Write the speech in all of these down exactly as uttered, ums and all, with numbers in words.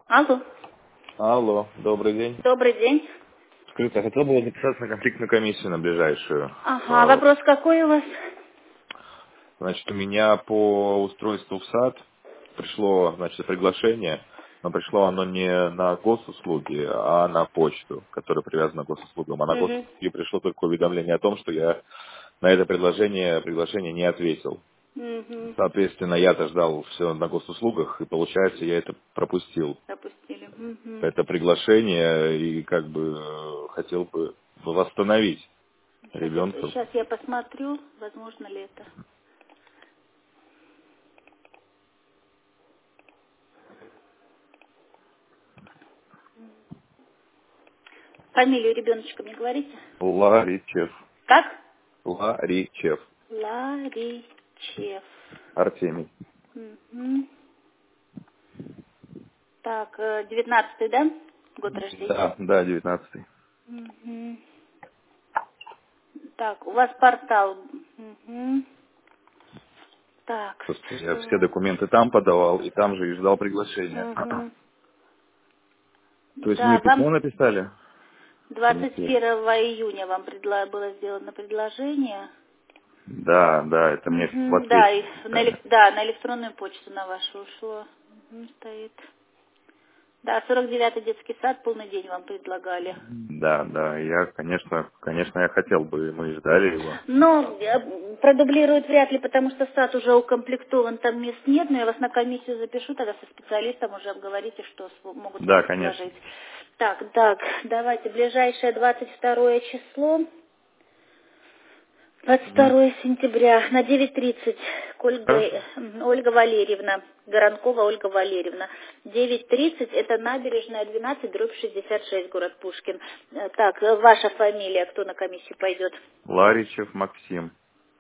Алло. Алло, добрый день. Добрый день. Скажите, я хотел бы записаться на конфликтную комиссию на ближайшую. Ага, А, вопрос какой у вас? Значит, у меня по устройству в сад пришло, значит, приглашение, но пришло оно не на госуслуги, а на почту, которая привязана к госуслугам. А на Угу. госуслуги пришло только уведомление о том, что я на это предложение, приглашение не ответил. Угу. Соответственно, я-то ждал все на госуслугах, и получается, я это пропустил. Пропустили. Угу. Это приглашение, и как бы э, хотел бы восстановить Сейчас я, ребенка. сейчас я посмотрю, возможно ли это. Фамилию ребеночка мне говорите? Ларичев. Как? Ларичев. Ларичев. Артемий. Угу. Так, э, девятнадцатый, да? Год рождения. Да, да, девятнадцатый. Угу. Так, у вас портал. Угу. Так, Просто я все что? документы там подавал, и там же и ждал приглашения. Угу. То есть мы Да, письмо вам написали? двадцать Принесли. первого июня вам предла- было сделано предложение. Да, да, это мне в Мгм, да, ответе и на, написали. элек- да, на электронную почту на вашу ушло. Мгм, стоит. Да, сорок девятый детский сад, полный день вам предлагали. Да, да, я, конечно, конечно, я хотел бы, мы ждали его. Ну, э, продублируют вряд ли, потому что сад уже укомплектован, там мест нет, но я вас на комиссию запишу, тогда со специалистом уже обговорите, что св- могут вам Да, конечно. предложить. Так, так, давайте, ближайшее двадцать второе число. двадцать Мгм. второе сентября на девять тридцать к Ольге- Хорошо. э, Ольга Валерьевна, Горанкова Ольга Валерьевна. девять тридцать это набережная двенадцать, дробь шестьдесят шесть, город Пушкин. Э, Так, э, ваша фамилия, кто на комиссию пойдет? Ларичев Максим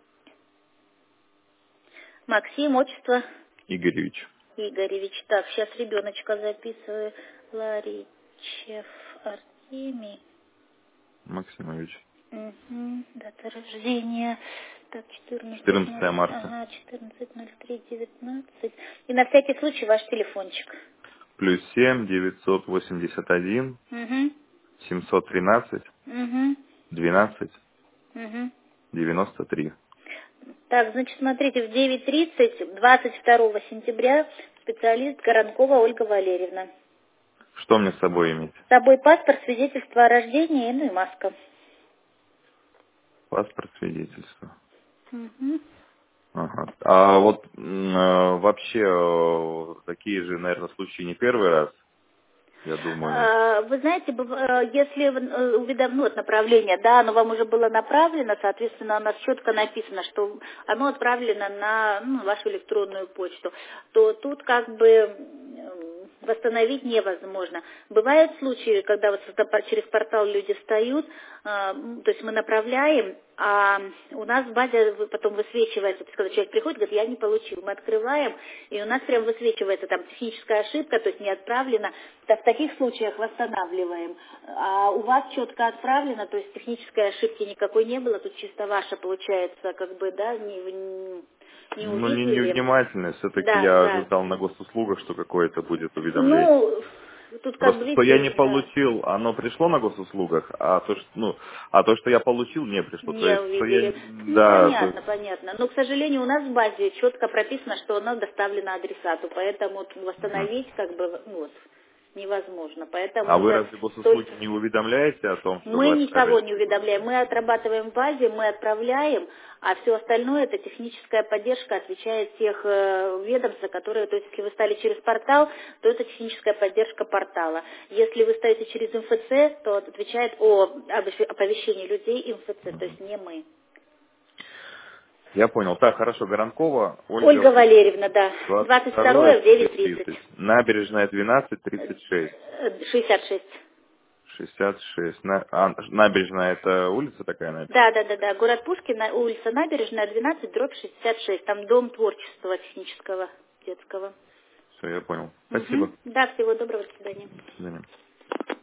Максим, отчество Игоревич Игоревич. Так, сейчас ребеночка записываю. Ларичев Артемий. Максимович. Угу. Дата рождения. Так, четырнадцать ноль, четырнадцатое марта. ага, четырнадцать ноль три девятнадцать. И на всякий случай ваш телефончик. Плюс семь девятьсот восемьдесят один Угу. семьсот тринадцать Угу. двенадцать Угу. девяносто три. Так, значит, смотрите, в девять тридцать двадцать второго сентября специалист Горанкова Ольга Валерьевна. Что мне с собой иметь? С собой паспорт, свидетельство о рождении, ну и маска. Паспорт, свидетельство. Угу. Ага. А вот м, э, вообще э, такие же, наверное, случаи не первый раз, я думаю. А, Вы знаете, быв- э, если э, уведом- ну, вот направление, да, оно вам уже было направлено, соответственно, у нас четко написано, что оно отправлено на ну, вашу электронную почту, то тут как бы м, восстановить невозможно. Бывают случаи, когда вот сюда через портал люди встают, а, м, то есть мы направляем, а у нас в базе вы- потом высвечивается, то есть когда человек приходит, говорит, я не получил, мы открываем, и у нас прям высвечивается там техническая ошибка, то есть не отправлено. Да, в таких случаях восстанавливаем. А у вас четко отправлено, то есть технической ошибки никакой не было, тут чисто ваша получается, как бы, да, не, не не Ну, не увидели. невнимательно, все-таки Да, я да. ожидал на госуслугах, что какое-то будет уведомление. Ну, тут как бы, Просто что я не видите, да, получил, оно пришло на госуслугах, а то, что, ну, а то, что я получил, не пришло. То не есть, что я, увидели. Ну, да, то понятно, есть, понятно. Но, к сожалению, у нас в базе четко прописано, что оно доставлено адресату, поэтому вот мгм. восстановить как бы, ну, вот, невозможно. Поэтому А вы уже разве госуслуги только... не уведомляете о том, что Мы вы никого отправили не уведомляем. приглашение? Мы отрабатываем в базе, мы отправляем, а все остальное это техническая поддержка отвечает тех э, ведомств, которые, то есть если вы стали через портал, то это техническая поддержка портала. Если вы стоите через МФЦ, то отвечает о обещ- оповещении людей МФЦ, то есть не мы. Я понял. Так, хорошо. Горанкова, Ольга, Ольга Валерьевна, да. двадцать двадцать второе второе в девять девять тридцать. тридцать. Набережная двенадцать тридцать шесть. шестьдесят шесть. шестьдесят шесть. На, а, набережная это улица такая набережная? Да, да, да, да. Город Пушкин, улица Набережная, двенадцать, дробь шестьдесят шесть. Там дом творчества технического, детского. Все, я понял. Угу. Спасибо. Да, всего доброго, до свидания. До свидания.